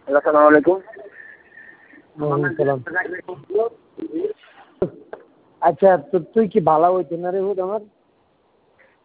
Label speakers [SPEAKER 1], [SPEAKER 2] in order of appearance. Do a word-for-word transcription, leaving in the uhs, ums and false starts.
[SPEAKER 1] আসসালামু আলাইকুম।
[SPEAKER 2] আচ্ছা তো তুই কি ভালো হইতো না রে হুদ আমার